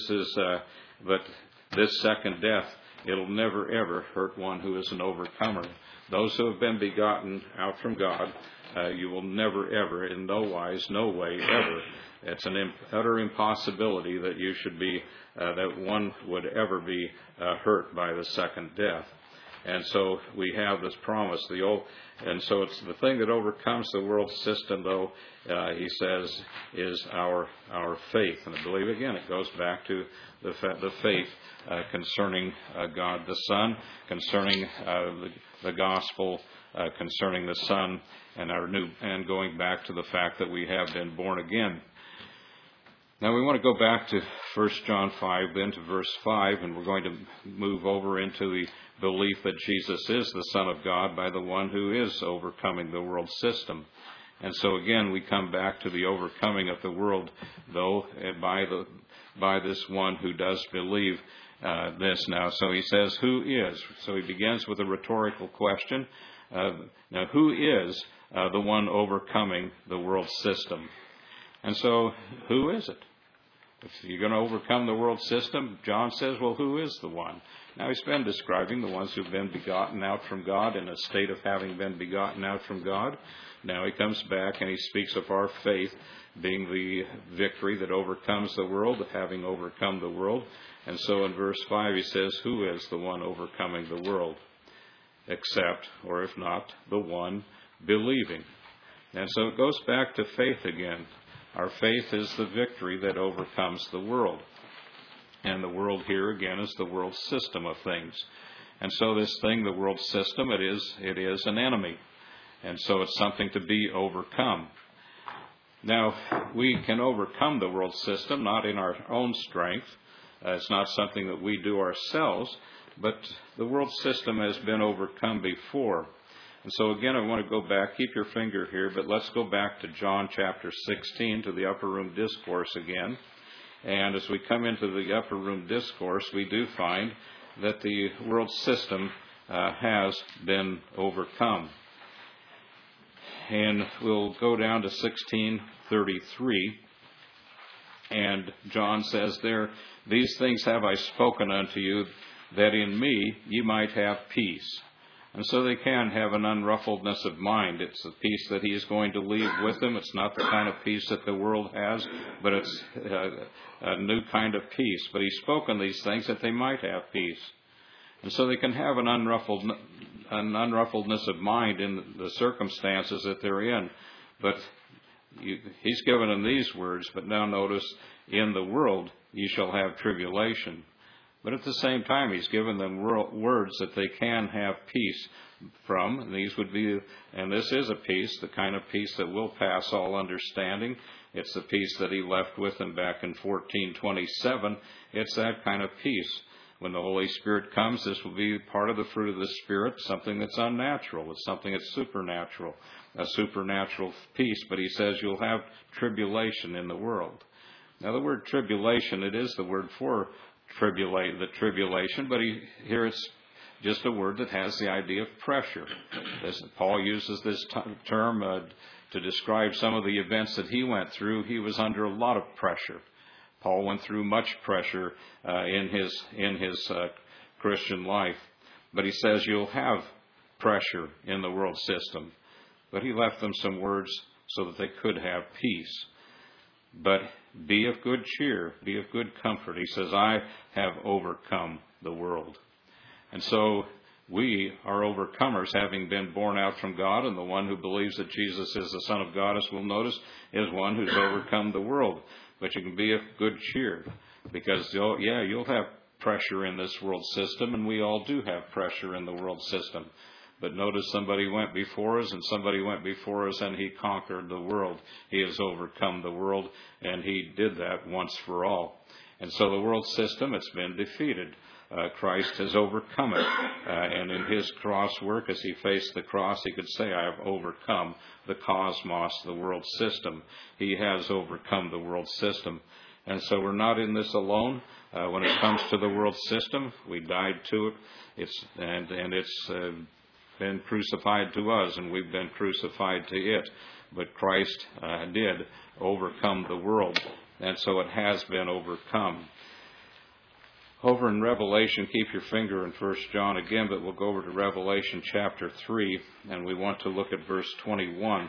[SPEAKER 1] this second death, it'll never ever hurt one who is an overcomer. Those who have been begotten out from God, you will never ever, in no wise, no way, ever. It's an utter impossibility that you should be, that one would ever be hurt by the second death. And so we have this promise. And so it's the thing that overcomes the world system, though, he says, is our faith. And I believe, again, it goes back to the faith concerning God the Son, concerning the gospel, concerning the Son, and going back to the fact that we have been born again. Now we want to go back to 1 John 5, then to verse 5, and we're going to move over into the belief that Jesus is the Son of God by the one who is overcoming the world system. And so again, we come back to the overcoming of the world, though, by this one who does believe this now. So he says, who is? So he begins with a rhetorical question. Now, who is the one overcoming the world system? And so, who is it? If you're going to overcome the world system, John says, well, who is the one? Now, he's been describing the ones who've been begotten out from God, in a state of having been begotten out from God. Now he comes back and he speaks of our faith being the victory that overcomes the world, having overcome the world. And so in verse 5 he says, who is the one overcoming the world? Except, or if not, the one believing. And so it goes back to faith again. Our faith is the victory that overcomes the world. And the world here again is the world system of things. And so this thing, the world system, it is an enemy. And so it's something to be overcome. Now, we can overcome the world system, not in our own strength. It's not something that we do ourselves, but the world system has been overcome before. And so again, I want to go back, keep your finger here, but let's go back to John chapter 16, to the upper room discourse again. And as we come into the upper room discourse, we do find that the world system has been overcome. And we'll go down to 16:33, and John says there, these things have I spoken unto you, that in me ye might have peace. And so they can have an unruffledness of mind. It's the peace that he is going to leave with them. It's not the kind of peace that the world has, but it's a new kind of peace. But he's spoken these things that they might have peace. And so they can have an unruffledness of mind in the circumstances that they're in. But he's given them these words, but now notice, in the world ye shall have tribulation. But at the same time, he's given them words that they can have peace from. And these would be, and this is a peace, the kind of peace that will pass all understanding. It's the peace that he left with them back in 14:27. It's that kind of peace. When the Holy Spirit comes, this will be part of the fruit of the Spirit, something that's unnatural. It's something that's supernatural, a supernatural peace. But he says you'll have tribulation in the world. Now, the word tribulation, it is the word for the tribulation, but here it's just a word that has the idea of pressure. Paul uses this term to describe some of the events that he went through. He was under a lot of pressure. Paul went through much pressure in his Christian life. But he says you'll have pressure in the world system. But he left them some words so that they could have peace. But be of good cheer, be of good comfort. He says, I have overcome the world. And so we are overcomers, having been born out from God, and the one who believes that Jesus is the Son of God, as we'll notice, is one who's overcome the world. But you can be of good cheer, because, you'll have pressure in this world system, and we all do have pressure in the world system. But notice somebody went before us, and he conquered the world. He has overcome the world, and he did that once for all. And so the world system, it's been defeated. Christ has overcome it. And in his cross work, as he faced the cross, he could say, I have overcome the cosmos, the world system. He has overcome the world system. And so we're not in this alone. When it comes to the world system, we died to it. It's been crucified to us, and we've been crucified to it. But Christ did overcome the world, and so it has been overcome. Over in Revelation, keep your finger in 1 John again, but we'll go over to Revelation chapter 3, and we want to look at verse 21.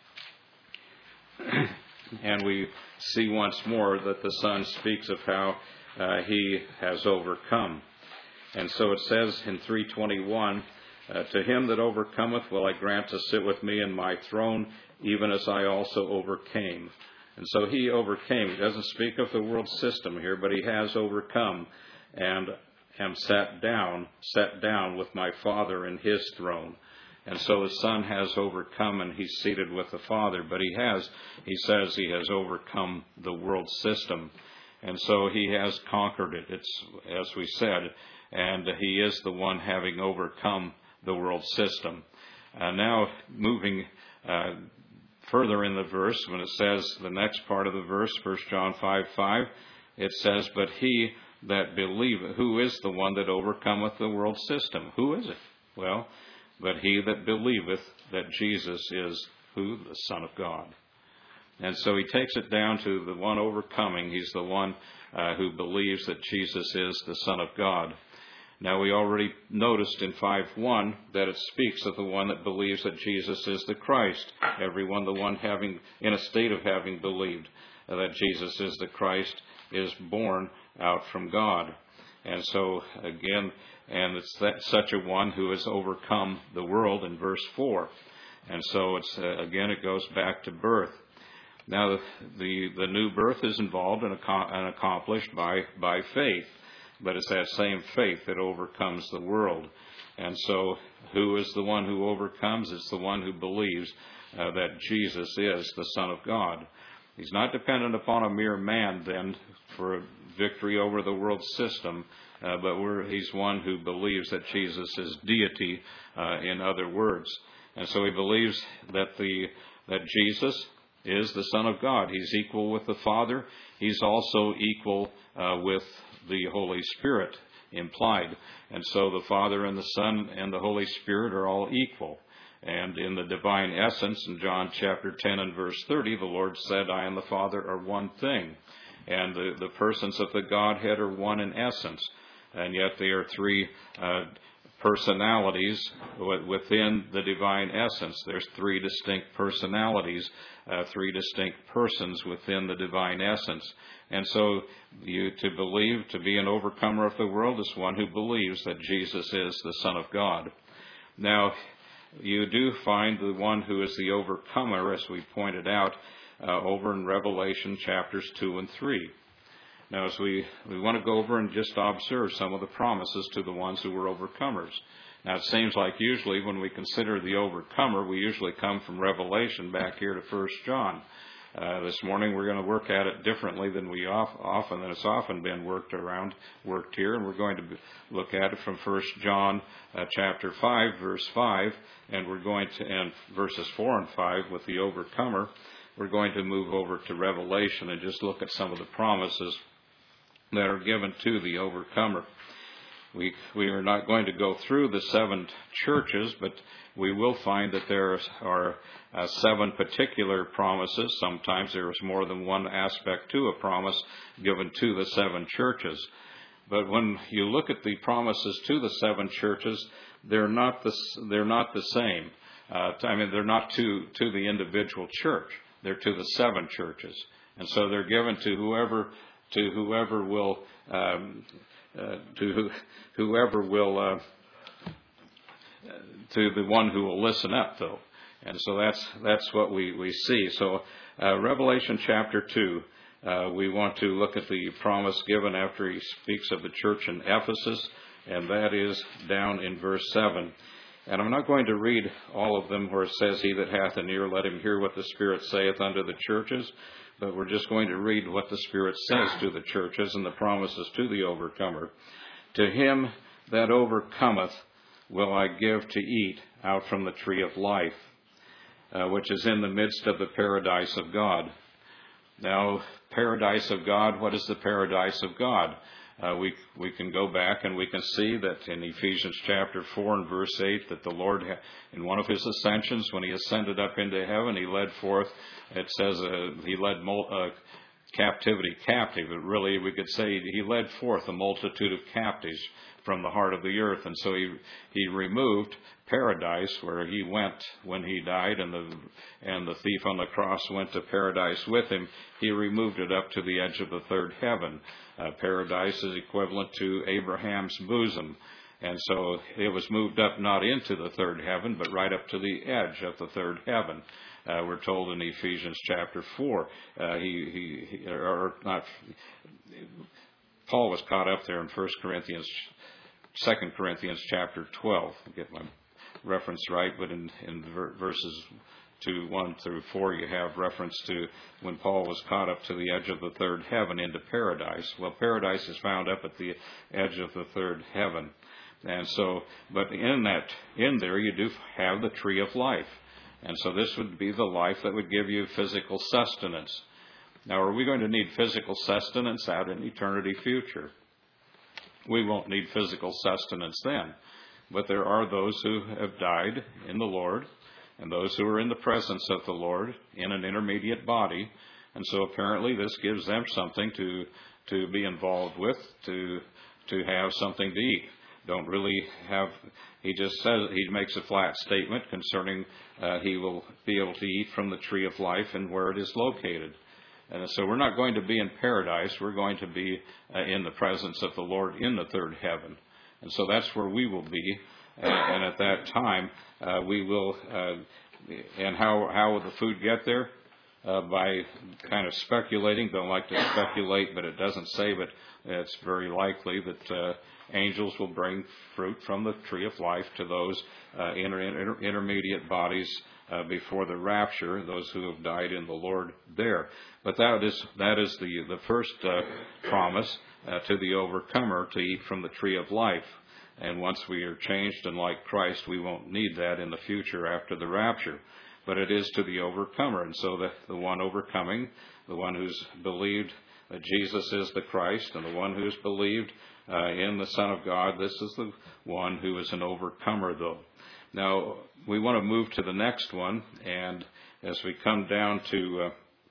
[SPEAKER 1] And we see once more that the Son speaks of how he has overcome. And so it says in 3:21, to him that overcometh will I grant to sit with me in my throne, even as I also overcame. And so he overcame. He doesn't speak of the world system here, but he has overcome, and am set down with my Father in his throne. And so the Son has overcome, and he's seated with the Father. But he says he has overcome the world system. And so he has conquered it, it's as we said, and he is the one having overcome the world system. Now moving further in the verse, when it says the next part of the verse, 1 John 5:5, it says, but he that believeth, who is the one that overcometh the world system? Who is it? Well, but he that believeth that Jesus is who? The Son of God. And so he takes it down to the one overcoming. He's the one who believes that Jesus is the Son of God. Now, we already noticed in 5:1 that it speaks of the one that believes that Jesus is the Christ. Everyone, the one having, in a state of having believed that Jesus is the Christ, is born out from God. And so, again, and it's such a one who has overcome the world in verse 4. And so, it's again, it goes back to birth. Now, the new birth is involved and accomplished by faith. But it's that same faith that overcomes the world. And so, who is the one who overcomes? It's the one who believes that Jesus is the Son of God. He's not dependent upon a mere man, then, for victory over the world system, but he's one who believes that Jesus is deity, in other words. And so he believes that Jesus is the Son of God. He's equal with the Father. He's also equal with the Holy Spirit implied. And so the Father and the Son and the Holy Spirit are all equal. And in the divine essence, in John chapter 10 and verse 30, the Lord said, I and the Father are one thing. And the persons of the Godhead are one in essence. And yet they are three personalities within the divine essence. There's three distinct personalities, three distinct persons within the divine essence. And so to believe, to be an overcomer of the world, is one who believes that Jesus is the Son of God. Now, you do find the one who is the overcomer, as we pointed out, over in Revelation chapters 2 and 3. Now, as we want to go over and just observe some of the promises to the ones who were overcomers. Now, it seems like usually when we consider the overcomer, we usually come from Revelation back here to 1 John. This morning we're going to work at it differently than it's often been worked here, and we're going to look at it from 1 John chapter 5, verse 5, and we're going to end verses 4 and 5 with the overcomer. We're going to move over to Revelation and just look at some of the promises that are given to the overcomer. We are not going to go through the 7 churches, but we will find that there are 7 particular promises. Sometimes there is more than one aspect to a promise given to the 7 churches. But when you look at the promises to the 7 churches, they're not the same. They're not to the individual church. They're to the 7 churches, and so they're given to whoever will. To the one who will listen up, though. And so that's what we see. So Revelation chapter 2, we want to look at the promise given after he speaks of the church in Ephesus, and that is down in verse 7. And I'm not going to read all of them where it says, He that hath an ear, let him hear what the Spirit saith unto the churches. But we're just going to read what the Spirit says to the churches and the promises to the overcomer. To him that overcometh will I give to eat out from the tree of life, which is in the midst of the paradise of God. Now, paradise of God, what is the paradise of God? We can go back and we can see that in Ephesians chapter 4 and verse 8 that the Lord, in one of his ascensions, when he ascended up into heaven, he led forth, it says he led captivity captive. But really, we could say he led forth a multitude of captives from the heart of the earth. And so he removed paradise, where he went when he died, and the thief on the cross went to paradise with him. He removed it up to the edge of the third heaven. Paradise is equivalent to Abraham's bosom. And so it was moved up not into the third heaven, but right up to the edge of the third heaven. We're told in Ephesians chapter 4, Paul was caught up there in 2 Corinthians chapter 12. I'll get my reference right, but in verses 1 through 4, you have reference to when Paul was caught up to the edge of the third heaven into paradise. Well, paradise is found up at the edge of the third heaven. And so, but in there you do have the tree of life. And so this would be the life that would give you physical sustenance. Now, are we going to need physical sustenance out in eternity future? We won't need physical sustenance then. But there are those who have died in the Lord, and those who are in the presence of the Lord in an intermediate body. And so apparently this gives them something to be involved with, to have something to eat. Don't really have, he just says, he makes a flat statement concerning he will be able to eat from the tree of life and where it is located. And so we're not going to be in paradise. We're going to be in the presence of the Lord in the third heaven. And so that's where we will be. And at that time, we will, and how will the food get there? By kind of speculating. Don't like to speculate, but it doesn't say, but it's very likely that angels will bring fruit from the tree of life to those intermediate bodies before the rapture, those who have died in the Lord there. But that is the first promise to the overcomer, to eat from the tree of life. And once we are changed and like Christ, we won't need that in the future after the rapture. But it is to the overcomer. And so the one overcoming, the one who's believed that Jesus is the Christ, and the one who's believed in the Son of God, this is the one who is an overcomer, though. Now, we want to move to the next one. And as we come down to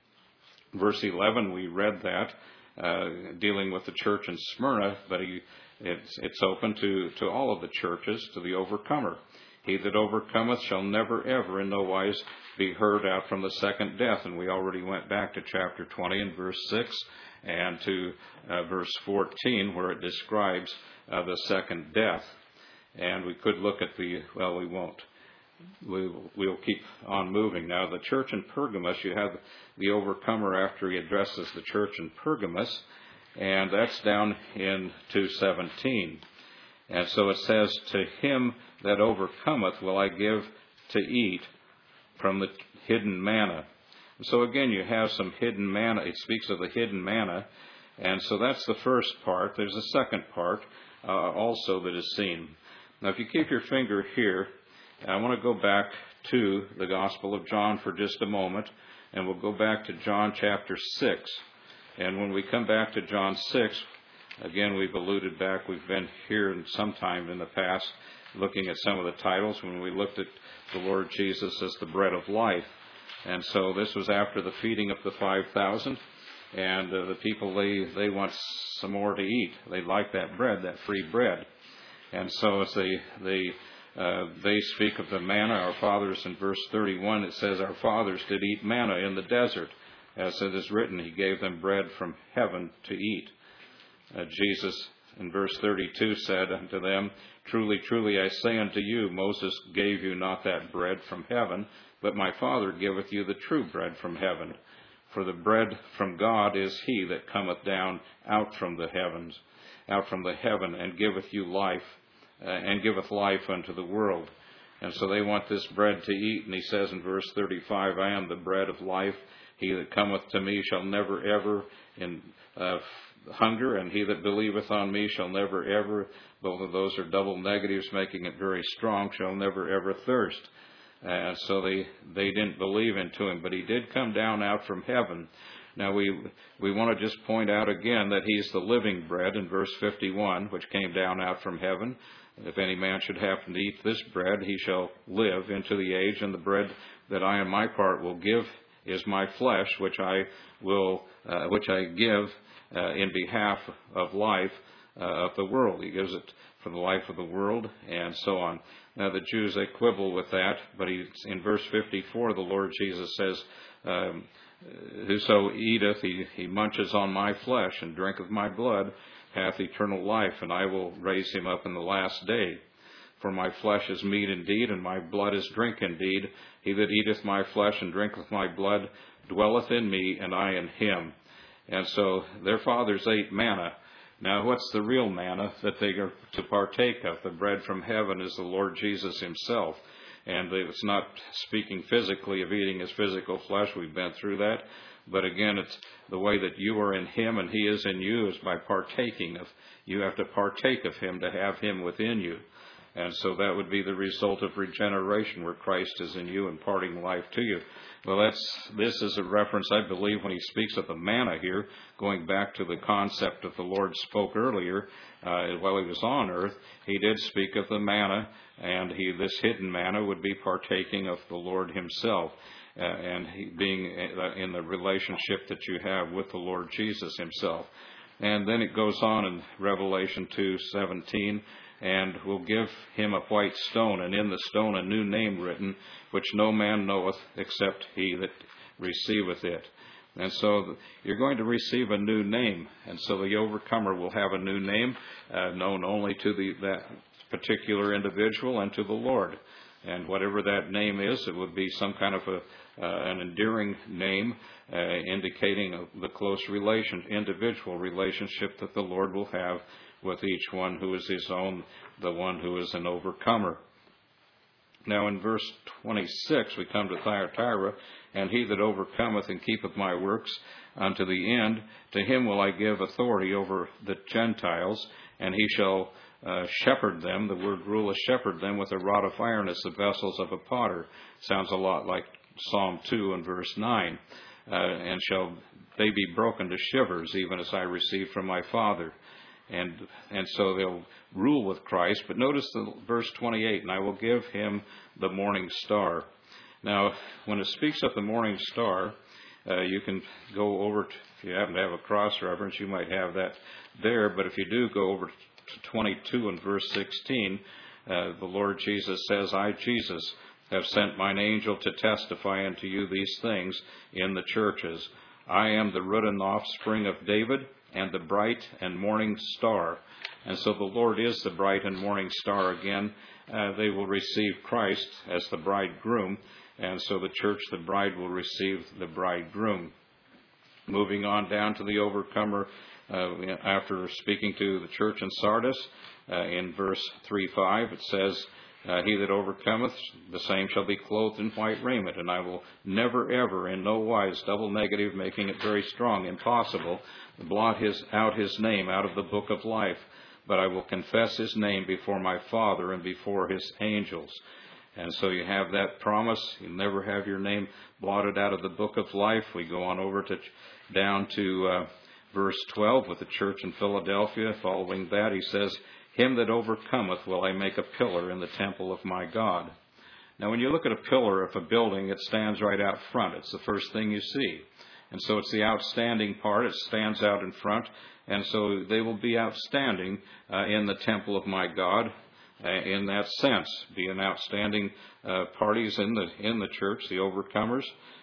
[SPEAKER 1] verse 11, we read that, dealing with the church in Smyrna, but it's open to all of the churches, to the overcomer. He that overcometh shall never ever in no wise be heard out from the second death. And we already went back to chapter 20 and verse 6 and to verse 14 where it describes the second death. And we could look at we won't. We'll keep on moving. Now, the church in Pergamos, you have the overcomer after he addresses the church in Pergamos, and that's down in 2:17. And so it says, to him that overcometh will I give to eat from the hidden manna. And so again, you have some hidden manna. It speaks of the hidden manna. And so that's the first part. There's a second part also that is seen. Now, if you keep your finger here, I want to go back to the Gospel of John for just a moment. And we'll go back to John chapter 6. And when we come back to John 6, again, we've alluded back, we've been here sometime in the past looking at some of the titles when we looked at the Lord Jesus as the bread of life. And so this was after the feeding of the 5,000. And the people, they want some more to eat. They like that bread, that free bread. And so as they speak of the manna, our fathers in verse 31, it says, our fathers did eat manna in the desert. As it is written, he gave them bread from heaven to eat. Jesus, in verse 32, said unto them, truly, truly, I say unto you, Moses gave you not that bread from heaven, but my Father giveth you the true bread from heaven. For the bread from God is he that cometh down out from the heaven, and giveth you life, and giveth life unto the world. And so they want this bread to eat. And he says in verse 35, I am the bread of life. He that cometh to me shall never ever hunger, and he that believeth on me shall never ever, both of those are double negatives making it very strong, shall never ever thirst. And so they didn't believe into him, but he did come down out from heaven. Now we want to just point out again that he's the living bread in verse 51, which came down out from heaven. If any man should happen to eat this bread, he shall live into the age, and the bread that I on my part will give is my flesh, which I give in behalf of life of the world. He gives it for the life of the world, and so on. Now the Jews, they quibble with that, but in verse 54, the Lord Jesus says, whoso eateth, he munches on my flesh, and drinketh my blood, hath eternal life, and I will raise him up in the last day. For my flesh is meat indeed, and my blood is drink indeed. He that eateth my flesh and drinketh my blood dwelleth in me, and I in him. And so their fathers ate manna. Now, what's the real manna that they are to partake of? The bread from heaven is the Lord Jesus himself. And it's not speaking physically of eating his physical flesh. We've been through that. But again, it's the way that you are in him and he is in you is by partaking of. You have to partake of him to have him within you. And so that would be the result of regeneration, where Christ is in you, imparting life to you. Well, this is a reference, I believe, when he speaks of the manna here, going back to the concept that the Lord spoke earlier while he was on earth. He did speak of the manna, and this hidden manna would be partaking of the Lord himself, and he being in the relationship that you have with the Lord Jesus himself. And then it goes on in Revelation 2:17, and will give him a white stone, and in the stone a new name written, which no man knoweth except he that receiveth it. And so you're going to receive a new name, and so the overcomer will have a new name, known only to that particular individual and to the Lord. And whatever that name is, it would be some kind of an endearing name, indicating the close individual relationship that the Lord will have with each one who is his own, the one who is an overcomer. Now in verse 26 we come to Thyatira, and he that overcometh and keepeth my works unto the end, to him will I give authority over the Gentiles, and he shall shepherd them. The word rule is shepherd them with a rod of iron as the vessels of a potter. Sounds a lot like Psalm 2 and verse 9. And shall they be broken to shivers, even as I received from my Father. And so they'll rule with Christ. But notice the verse 28, and I will give him the morning star. Now, when it speaks of the morning star, you can go over, if you happen to have a cross-reference, you might have that there. But if you do, go over to 22 and verse 16, the Lord Jesus says, I, Jesus, have sent mine angel to testify unto you these things in the churches. I am the root and offspring of David, and the bright and morning star. And so the Lord is the bright and morning star again. They will receive Christ as the bridegroom, and so the church, the bride, will receive the bridegroom. Moving on down to the overcomer, after speaking to the church in Sardis, in verse 3:5, it says, he that overcometh, the same shall be clothed in white raiment, and I will never, ever, in no wise, double negative, making it very strong, impossible, blot out his name out of the book of life, but I will confess his name before my Father and before his angels. And so you have that promise. You'll never have your name blotted out of the book of life. We go on over down to verse 12 with the church in Philadelphia. Following that, he says, him that overcometh will I make a pillar in the temple of my God. Now, when you look at a pillar of a building, it stands right out front. It's the first thing you see. And so it's the outstanding part. It stands out in front. And so they will be outstanding in the temple of my God in that sense. Be an outstanding parties in the church, the overcomers,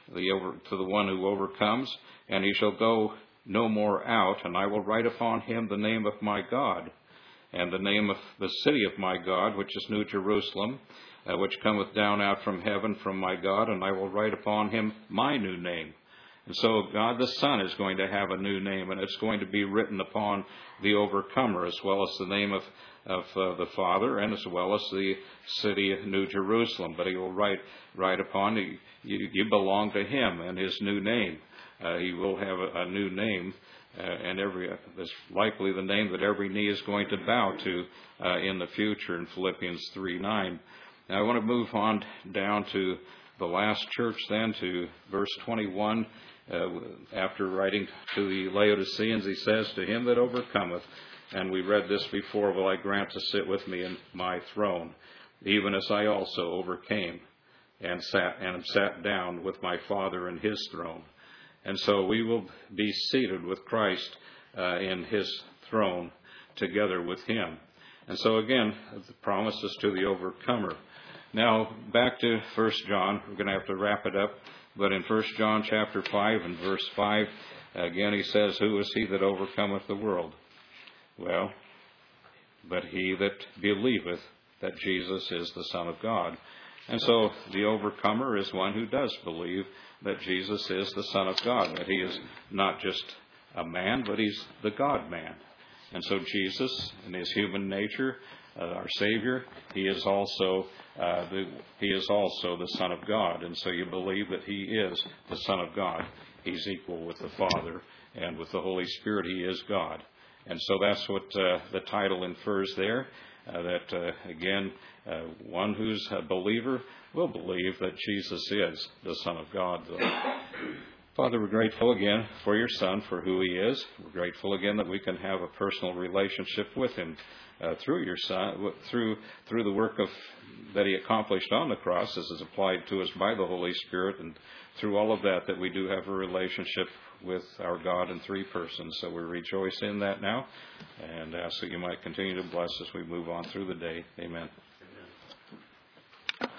[SPEAKER 1] to the one who overcomes. And he shall go no more out, and I will write upon him the name of my God, and the name of the city of my God, which is New Jerusalem, which cometh down out from heaven from my God, and I will write upon him my new name. And so God the Son is going to have a new name, and it's going to be written upon the overcomer, as well as the name of the Father, and as well as the city of New Jerusalem. But he will write upon you belong to him and his new name. He will have a new name. And that's likely the name that every knee is going to bow to in the future in Philippians 3:9. Now I want to move on down to the last church then, to verse 21. After writing to the Laodiceans, he says, to him that overcometh, and we read this before, will I grant to sit with me in my throne, even as I also overcame and sat down with my Father in his throne. And so we will be seated with Christ in his throne together with him. And so again, the promises to the overcomer. Now, back to 1 John. We're going to have to wrap it up. But in 1 John chapter 5 and verse 5, again he says, who is he that overcometh the world? Well, but he that believeth that Jesus is the Son of God. And so the overcomer is one who does believe that Jesus is the Son of God, that he is not just a man, but he's the God-man. And so Jesus, in his human nature, our Savior, he is also the Son of God. And so you believe that he is the Son of God. He's equal with the Father, and with the Holy Spirit he is God. And so that's what the title infers there. again, one who's a believer will believe that Jesus is the Son of God. Father, we're grateful again for your Son, for who he is. We're grateful again that we can have a personal relationship with him through your Son, through the work that he accomplished on the cross, as is applied to us by the Holy Spirit, and through all of that we do have a relationship with our God in three persons. So we rejoice in that now, and ask that you might continue to bless as we move on through the day. Amen.